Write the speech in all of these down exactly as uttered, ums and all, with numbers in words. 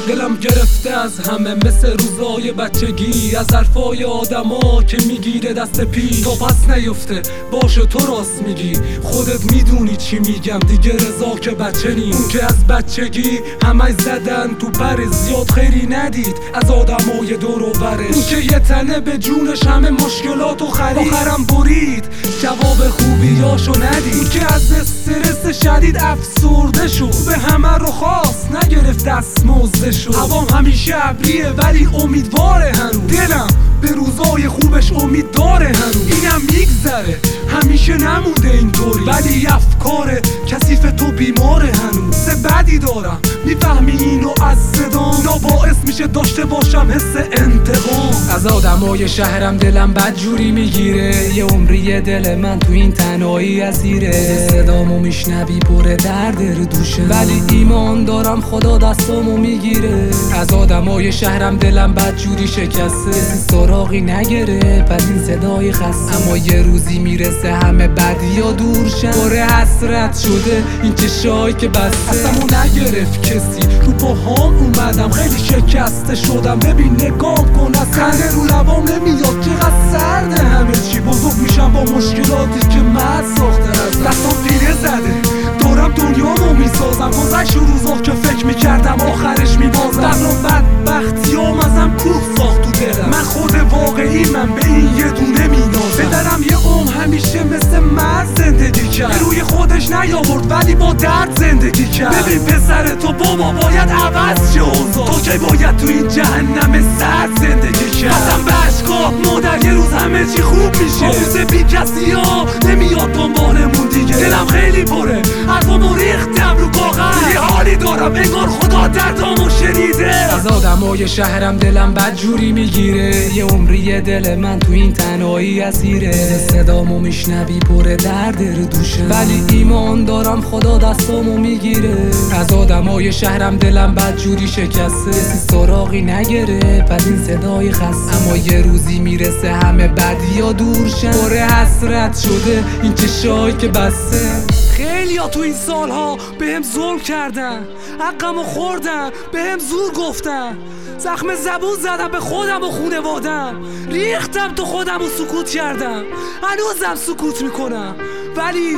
دلم گرفته از همه مثل روزای بچگی، از حرفای آدما که میگیره دست پیش تا پس نیفته. باشه تو راست میگی، خودت میدونی چی میگم دیگه. رضا که بچه نیست، اون که از بچگی همه زدن تو پر، زیاد خیری ندید از آدمای دور و برش. اون که یه تنه به جونش همه مشکلاتو خرید، آخرم برید جواب خوبیاشو ندید. اون که از استرس شدید افسرده شد، به همه رو خواست نگرفت دست مزده شد. هوام همیشه ابریه ولی امیدواره هنوز، دلم به روزای خوبش امید داره هنوز. اینم میگذره همیشه نمونده اینطوری، ولی افکار کثیف تو بیماره هنوز. سه بدی دارم میفهمی اینو از صدام، اینا باعث میشه داشته باشم حس انتقام. از آدمای شهرم دلم بد جوری میگیره، یه عمری دل من تو این تنهایی اسیره. صدامو میشنوی پر درد رو دوشه، ولی ایمان دارم خدا دستامو میگیره. از آدمای شهرم دلم بد جوری شکسته، سراغی نگره پس این صدای خسته. اما یه روزی میرسه همه بدیا دور شن، پر حسرت شده این چشایی که بسته. اصلمو نگرفت کسی، رو پاهام اومدم خیلی شکسته شدم. ببین نگام کن از خنده رو لبام نمیاد، چقدر سرده همه چی. بزرگ میشم با مشکلاتی که من ساخته هستم، دستام پیره زده دارم دنیامو میسازم. گذشت روزا که فکر میکردم آخرش میبازم، قبل بدبختیام ازم کوه ساخت تو دلم. من خود واقعی من به این یه دونه مینازم، بدرم یه عمر همیشه مثل مرد زندگی کرد، روی خودش نیاورد ولی با درد زندگی کرد. ببین پسر تو بابا باید عوض شه اوضاع، تو که باید تو این جهنم سرد زندگی کرد. قسم به اشکات مادر یه روز همه چی خوب میشه، روز بی کسی ها نمیاد دنبالمون دیگه. دلم خیلی پره حرفامو ریختم رو کاغذ، یه حالی دارم انگار خدا دردامو شنیده. از آدمای شهرم دلم بد جوری میگیره، یه عمری دل من تو این تنهایی اسیره. صدامو میشنوی پر درد رو دوشه، ولی ایمان دارم خدا دستامو میگیره. از آدمای شهرم دلم بد جوری شکسته، سراغی نگره پس این صدای خسته. اما یه روزی میرسه همه بدیا دور شن، پر حسرت شده این چشایی که بسته. خیلی ها تو این سالها بهم ظلم کردن، حقمو خوردن، بهم زور گفتن، زخم زبون زدم به خودم و خونوادم، ریختم تو خودم و سکوت کردم. هنوزم سکوت میکنم، ولی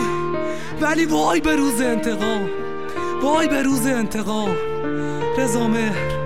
ولی وای به روز انتقام، وای به روز انتقام. رضا مهر.